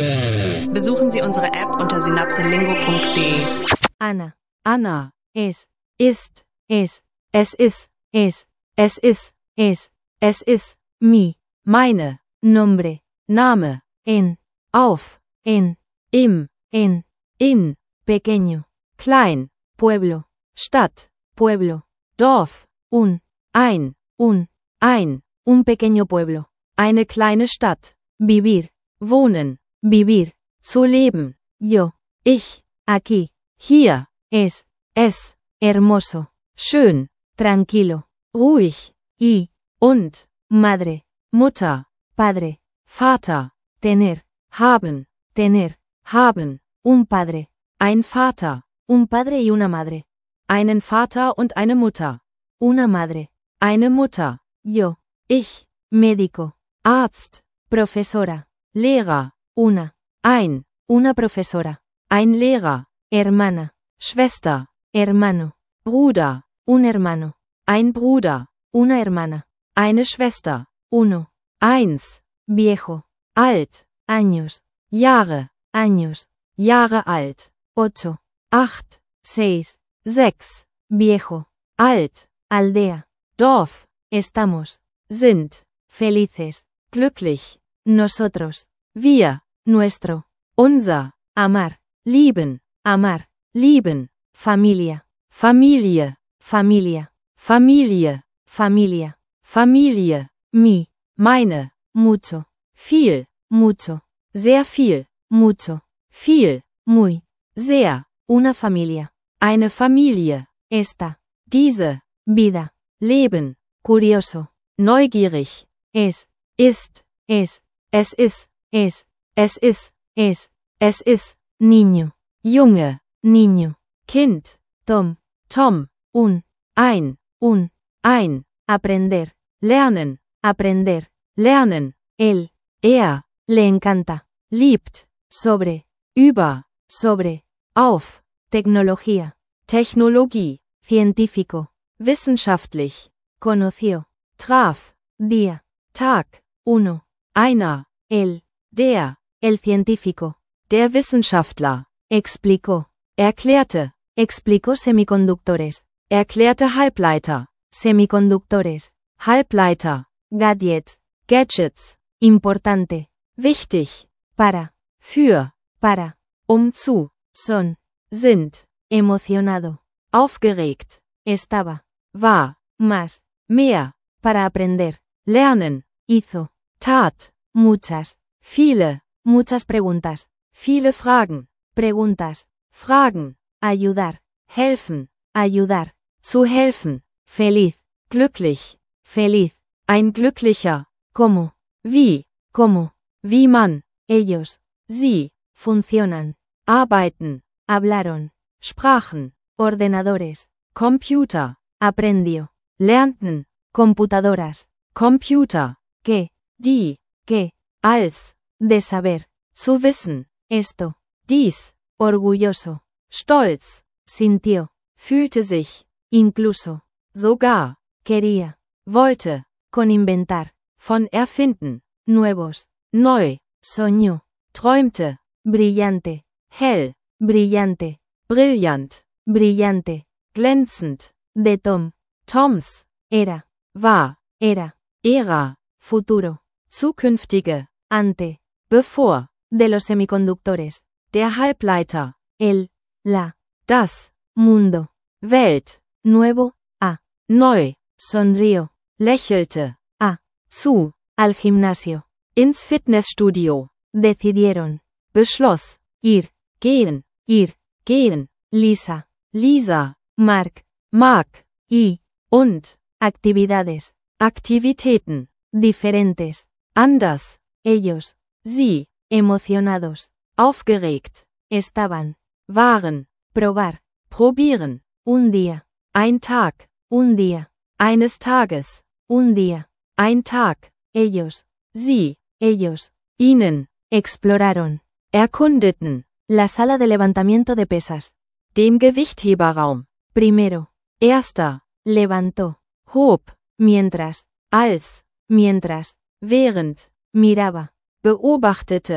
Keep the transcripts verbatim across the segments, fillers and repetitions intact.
Besuchen Sie unsere App unter synapselingo punkt de. Ana, Anna, es, ist, es, es ist, es, es ist, es, es ist, mi, meine, nombre, Name, en, auf, en, im, en, in, pequeño, klein, pueblo, Stadt, pueblo, Dorf, un, ein, un, ein, un pequeño pueblo, eine kleine Stadt, vivir, wohnen, vivir, zu leben, yo, ich, aquí, hier, es, es, hermoso, schön, tranquilo, ruhig, y, und, madre, Mutter, padre, Vater, tener, haben, tener, haben, un padre, ein Vater, un padre y una madre, einen Vater und eine Mutter, una madre, eine Mutter, yo, ich, médico, Arzt, profesora, Lehrer, una, ein, una profesora, ein Lehrer, hermana, Schwester, hermano, Bruder, un hermano, ein Bruder, una hermana, eine Schwester, uno, eins, viejo, alt, años, Jahre, años, Jahre alt, ocho, acht, seis, sechs, viejo, alt, aldea, Dorf, estamos, sind, felices, glücklich, nosotros, wir, nuestro, unser, amar, lieben, amar, lieben, familia, Familie, familia, Familie, familia, Familie, mi, meine, mucho, viel, mucho, sehr viel, mucho, viel, muy, sehr, una familia, eine Familie, esta, diese, vida, Leben, curioso, neugierig, es, ist, es, es ist, es, es ist, es, es ist, niño, Junge, niño, Kind, Tom, Tom, un, ein, un, ein, aprender, lernen, aprender, lernen, él, er, le encanta, liebt, sobre, über, sobre, auf, Tecnología, Technologie, científico, wissenschaftlich, conoció, traf, día, Tag, uno, einer, el, der, el científico, der Wissenschaftler, explicó, erklärte, explicó semiconductores, erklärte Halbleiter, semiconductores, Halbleiter, Gadgets, Gadgets, importante, wichtig, para, für, para, um zu, son, sind, emocionado, aufgeregt, estaba, war, más, mehr, para aprender, lernen, hizo, tat, muchas, viele, muchas preguntas, viele Fragen, preguntas, Fragen, ayudar, helfen, ayudar, zu helfen, feliz, glücklich, feliz, ein glücklicher, cómo, wie, cómo, wie man, ellos, sie, funcionan, arbeiten, hablaron, sprachen, ordenadores, Computer, aprendió, lernten, computadoras, Computer, que, die, que, als, de saber, zu wissen, esto, dies, orgulloso, stolz, sintió, fühlte sich, incluso, sogar, quería, wollte, con inventar, von erfinden, nuevos, neu, soñó, träumte, brillante, hell, brillante, brillant, brillante, glänzend, de Tom, Toms, era, war, era, era, futuro, zukünftige, ante, bevor, de los semiconductores, der Halbleiter, el, la, das, mundo, Welt, nuevo, a, neu, sonrió, lächelte, a, zu, al gimnasio, ins Fitnessstudio, decidieron, beschloss, ir, gehen, ir, gehen, Lisa, Lisa, Mark, Mark, y, und, actividades, Aktivitäten, diferentes, anders, ellos, sie, emocionados, aufgeregt, estaban, waren, probar, probieren, un día, ein Tag, un día, eines Tages, un día, ein Tag, ellos, sie, ellos, ihnen, exploraron, erkundeten, la sala de levantamiento de pesas, den Gewichtheberraum, primero, erster, levantó, hob, mientras, als, mientras, während, miraba, beobachtete,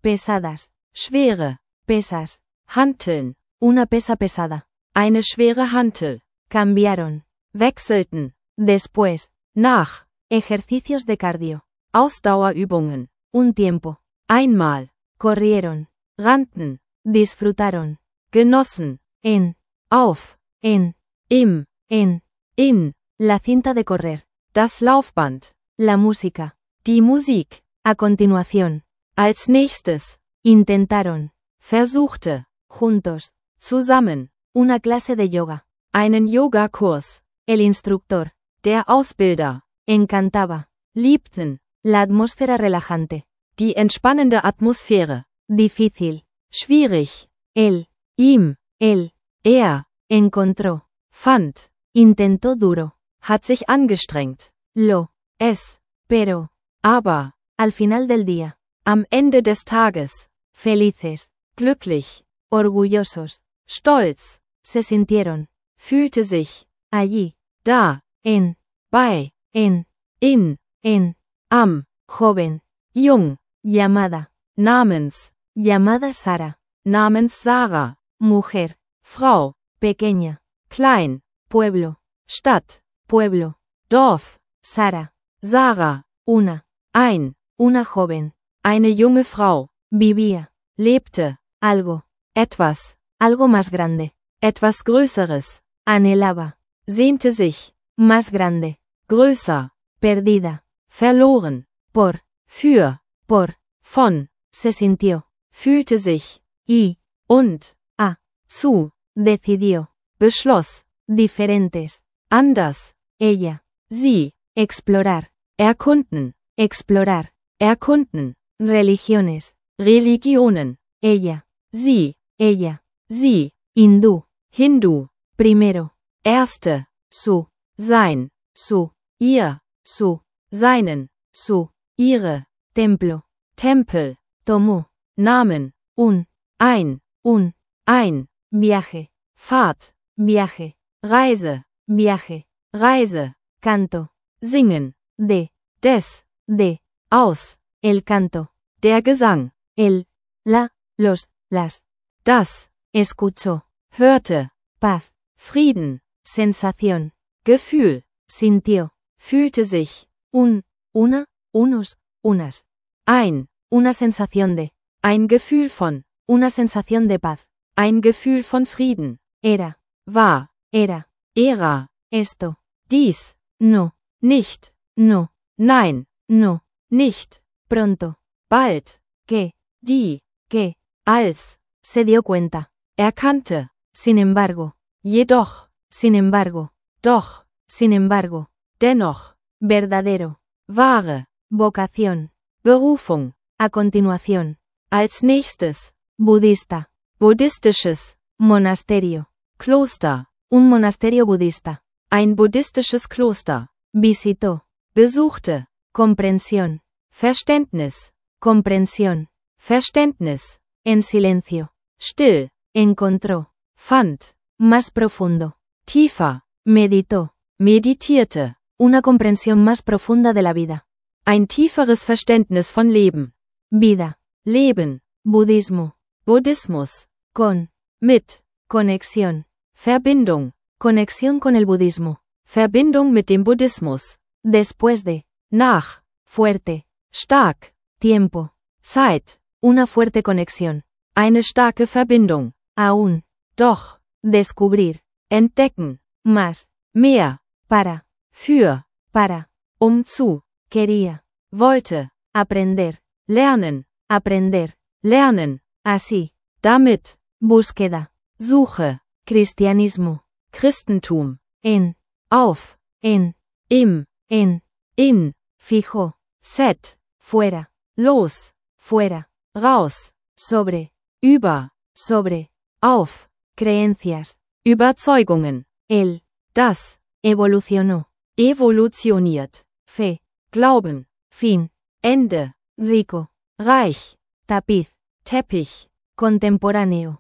pesadas, schwere, pesas, Hanteln, una pesa pesada, eine schwere Hantel, cambiaron, wechselten, después, nach, ejercicios de cardio, Ausdauerübungen, un tiempo, einmal, corrieron, rannten, disfrutaron, genossen, en, auf, en, im, en, in, la cinta de correr, das Laufband, la música, die Musik, a continuación, als nächstes, intentaron, versuchte, juntos, zusammen, una clase de yoga, einen Yogakurs, el instructor, der Ausbilder, encantaba, liebten, la atmósfera relajante, die entspannende Atmosphäre, difícil, schwierig, él, ihm, él, er, encontró, fand, intentó duro, hat sich angestrengt, lo, es, pero, aber, al final del día, am Ende des Tages, felices, glücklich, orgullosos, stolz, se sintieron, fühlte sich, allí, da, en, bei, en, in, en, am, joven, jung, llamada, namens, llamada Sara, namens Sarah, mujer, Frau, pequeña, klein, pueblo, Stadt, pueblo, Dorf, Sara, Sarah, una, ein, una joven, eine junge Frau, vivía, lebte, algo, etwas, algo más grande, etwas Größeres, anhelaba, sehnte sich, más grande, größer, perdida, verloren, por, für, por, von, se sintió, fühlte sich, y, und, a, zu, decidió, beschloss, diferentes, anders, ella, sie, explorar, erkunden, explorar, erkunden, religiones, Religionen, ella, sie, ella, sie, hindú, Hindu, primero, erste, su, sein, su, ihr, su, seinen, su, ihre, templo, Tempel, tomó, Namen, un, ein, un, ein, viaje, Fahrt, viaje, Reise, viaje, Reise, canto, singen, de, des, de, aus, el canto, der Gesang, el, la, los, las, das, escuchó, hörte, paz, Frieden, sensación, Gefühl, sintió, fühlte sich, un, una, unos, unas, ein, una sensación de, ein Gefühl von, una sensación de paz, ein Gefühl von Frieden, era, war, era, era, esto, dies, no, nicht, no, nein, no, nicht, pronto, bald, que, die, que, als, se dio cuenta, erkannte, sin embargo, jedoch, sin embargo, doch, sin embargo, dennoch, verdadero, wahre, vocación, Berufung, a continuación, als nächstes, budista, buddhistisches, monasterio, Kloster, un monasterio budista, ein buddhistisches Kloster, visitó, besuchte, comprensión, Verständnis, comprensión, Verständnis, en silencio, still, encontró, fand, más profundo, tiefer, meditó, meditierte, una comprensión más profunda de la vida, ein tieferes Verständnis von Leben, vida, Leben, budismo, Buddhismus, con, mit, conexión, Verbindung, conexión con el budismo, Verbindung mit dem Buddhismus, después de, nach, fuerte, stark, tiempo, Zeit, una fuerte conexión, eine starke Verbindung, aún, doch, descubrir, entdecken, más, mehr, para, für, para, um zu, quería, wollte, aprender, lernen, aprender, lernen, así, damit, búsqueda, Suche, cristianismo, Christentum, en, auf, en, im, en, in, fijo, set, fuera, los, fuera, raus, sobre, über, sobre, auf, creencias, Überzeugungen, el, das, evolucionó, evolutioniert, fe, Glauben, fin, Ende, rico, reich, tapiz, Teppich, contemporáneo,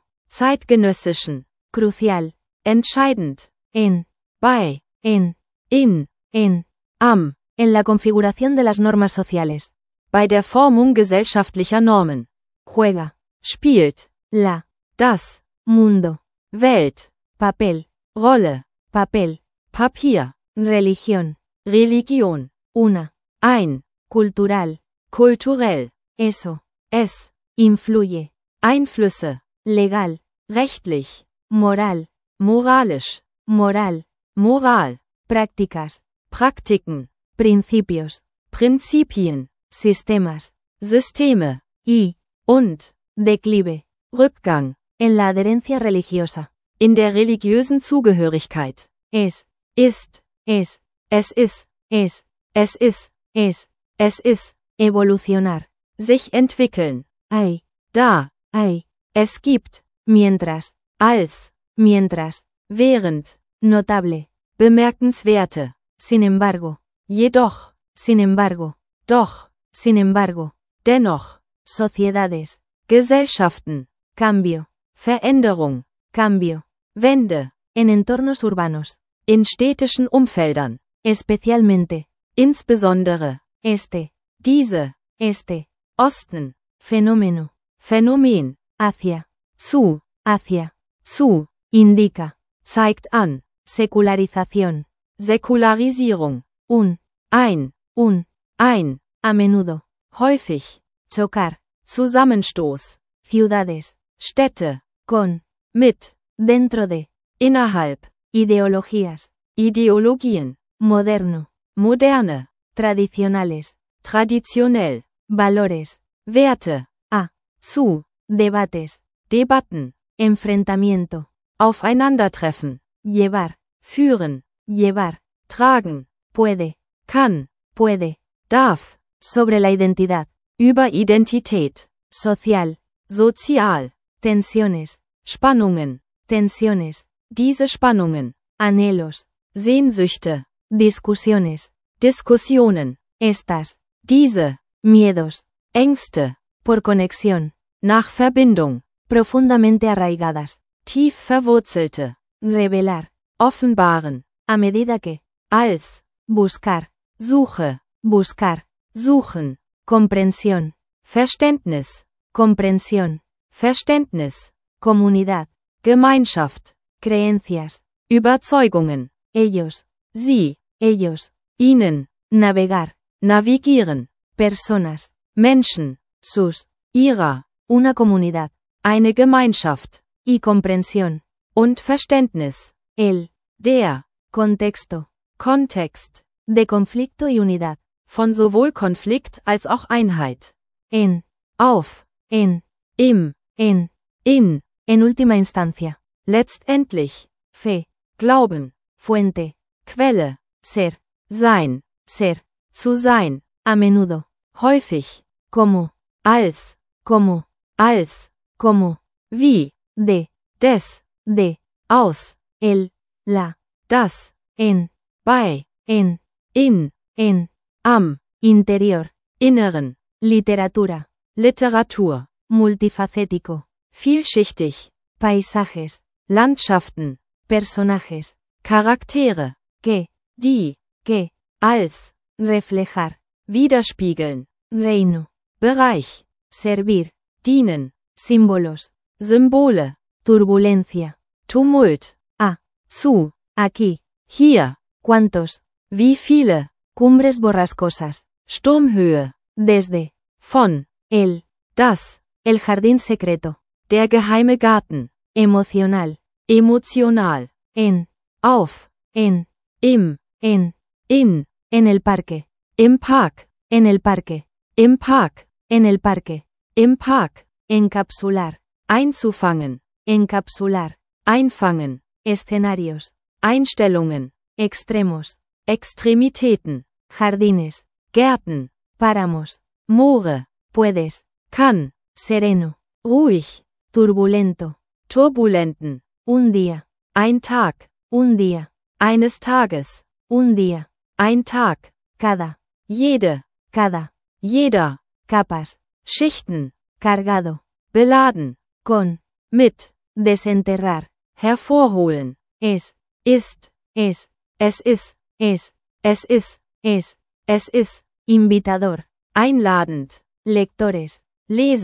crucial, zeitgenössischen, entscheidend, en, bei, en, in, en, am, en la configuración de las normas sociales, bei der Formung gesellschaftlicher Normen, juega, spielt, la, das, mundo, Welt, papel, Rolle, papel, Papier, religión, Religion, una, ein, cultural, kulturell, eso, es, influye, Einflüsse, legal, rechtlich, moral, moralisch, moral, Moral, prácticas, Praktiken, principios, Prinzipien, sistemas, Systeme, y, und, declive, Rückgang, en la adherencia religiosa, in der religiösen Zugehörigkeit, es, ist, es, es ist, es, es ist, es, es ist, evolucionar, sich entwickeln, hay, da, hay, es gibt, mientras, als, mientras, während, notable, bemerkenswerte, sin embargo, jedoch, sin embargo, doch, sin embargo, dennoch, sociedades, Gesellschaften, cambio, Veränderung, cambio, Wende, en entornos urbanos, in städtischen Umfeldern, especialmente, insbesondere, este, diese, este, Osten, fenómeno, Phänomen, hacia, zu, hacia, zu, indica, zeigt an, secularización, Säkularisierung, un, ein, un, ein, a menudo, häufig, chocar, Zusammenstoß, ciudades, Städte, con, mit, dentro de, innerhalb, ideologías, Ideologien, moderno, moderne, tradicionales, traditionell, valores, Werte, a, zu, debates, Debatten, enfrentamiento, Aufeinandertreffen, llevar, führen, llevar, tragen, puede, kann, puede, darf, sobre la identidad, über Identität, social, sozial, tensiones, Spannungen, tensiones, diese Spannungen, anhelos, Sehnsüchte, discusiones, Diskussionen, estas, diese, miedos, Ängste, por conexión, nach Verbindung, profundamente arraigadas, tief verwurzelte, revelar, offenbaren, a medida que, als, buscar, Suche, buscar, suchen, comprensión, Verständnis, comprensión, Verständnis, comunidad, Gemeinschaft, creencias, Überzeugungen, ellos, sie, ellos, ihnen, navegar, navigieren, personas, Menschen, sus, ihrer, una comunidad, eine Gemeinschaft, y comprensión, und Verständnis, el, der, contexto, Kontext, de conflicto y unidad, von sowohl Konflikt als auch Einheit, en, auf, en, im, en, in, en última instancia, letztendlich, fe, Glauben, fuente, Quelle, ser, sein, ser, zu sein, a menudo, häufig, como, als, como, als, como, wie, de, des, de, aus, el, la, das, en, bei, en, in, en, am, interior, inneren, literatura, Literatur, multifacético, vielschichtig, paisajes, Landschaften, personajes, Charaktere, que, die, que, als, reflejar, widerspiegeln, reino, Bereich, servir, dienen, símbolos, Symbole, turbulencia, Tumult, a, zu, aquí, hier, cuántos, wie viele, cumbres borrascosas, Sturmhöhe, desde, von, el, das, el jardín secreto, der geheime Garten, emocional, emotional, en, auf, en, im, en, in, en el parque, im Park, en el parque, im Park, en el parque, im Park, encapsular, einzufangen, encapsular, einfangen, escenarios, Einstellungen, extremos, Extremitäten, jardines, Gärten, páramos, Moore, puedes, kann, sereno, ruhig, turbulento, turbulenten, un día, ein Tag, un día, eines Tages, un día, ein Tag, cada, jede, cada, jeder, capas, Schichten, cargado, beladen, con, mit, desenterrar, hervorholen, es, ist, es, es ist, es, es ist, es, es ist, invitador, einladend, lectores, Leser,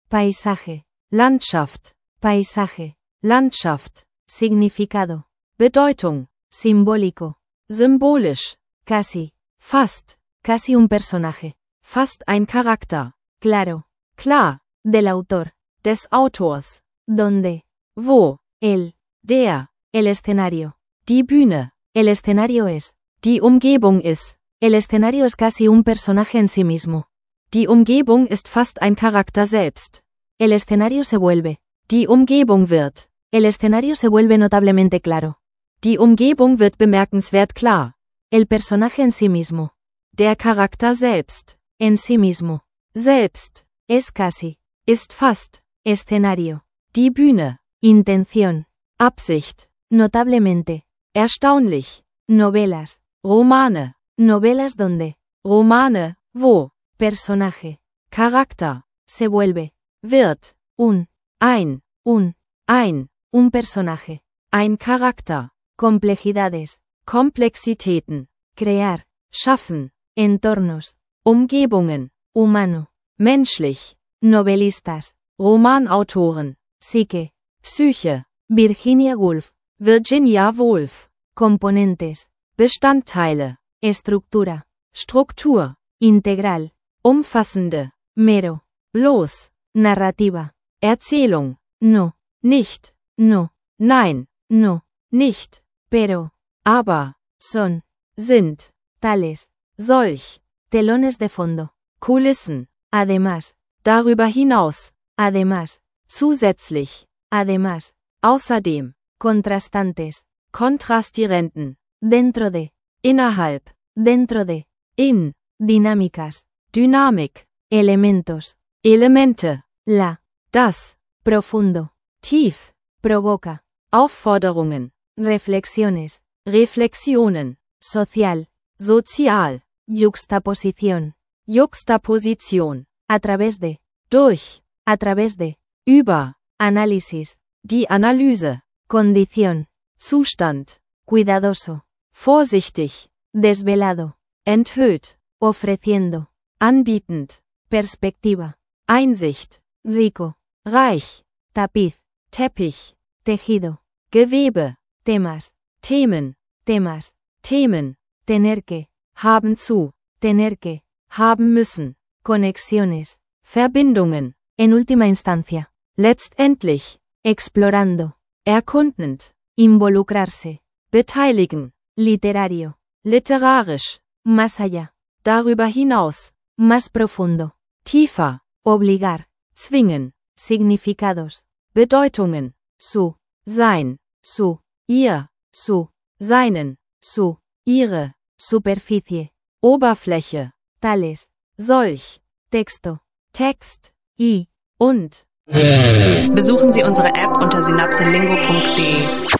Paisaje. Landschaft, Paisaje. Landschaft, Significado. Bedeutung, Simbólico. symbolisch, Casi. fast, Casi un personaje. fast ein Charakter, Claro. klar, Del autor. des Autors, Donde. wo, Él. der, El escenario. die Bühne, El escenario es. die Umgebung ist, El escenario es casi un personaje en sí mismo. die Umgebung ist fast ein Charakter selbst, El escenario se vuelve. die Umgebung wird, El escenario se vuelve notablemente claro. die Umgebung wird bemerkenswert klar, El personaje en sí mismo. der Charakter selbst, En sí mismo. selbst, Es casi. ist fast, Escenario. die Bühne, Intención. Absicht, Notablemente. erstaunlich, Novelas. Romane, Novelas donde. Romane, wo, Personaje. Charakter, Se vuelve. wird, Un. ein, Un. ein, Un personaje. ein Charakter, Complejidades. Komplexitäten, Crear. schaffen, Entornos. Umgebungen, Humano. menschlich, Novelistas. Romanautoren, Psique. Psyche, Virginia Woolf. Virginia Woolf, Componentes. Bestandteile, Estructura. Struktur, Integral. umfassende, Mero. bloß, Narrativa. Erzählung, No. nicht, No. nein, No. nicht, Pero. aber, Son. sind, Tales. solch, Telones de fondo. Kulissen, Además. darüber hinaus, Además. zusätzlich, Además. außerdem, Contrastantes. Kontrastierenden, Dentro de. innerhalb, Dentro de. in, Dinámicas. Dynamik, Elementos. Elemente, La. das, Profundo. tief, Provoca. Aufforderungen, Reflexiones. Reflexionen, Social. sozial, Yuxtaposición. Juxtaposition, A través de. durch, A través de. über, Análisis. die Analyse, Condición. Zustand, Cuidadoso. vorsichtig, Desvelado. enthüllt, Ofreciendo. anbietend, Perspectiva. Einsicht, Rico. reich, Tapiz. Teppich, Tejido. Gewebe, Temas. Themen, Temas. Themen, Tener que. haben zu, Tener que. haben müssen, Conexiones. Verbindungen, En última instancia. letztendlich, Explorando. erkundend, Involucrarse. beteiligen, Literario. literarisch, Más allá. darüber hinaus, Más profundo. tiefer, Obligar. zwingen, Significados. Bedeutungen, Su. sein, Su. ihr, Su. seinen, Su. ihre, Superficie. Oberfläche, Tales. solch, Texto. Text, Y. und. Besuchen Sie unsere App unter synapselingo punkt de.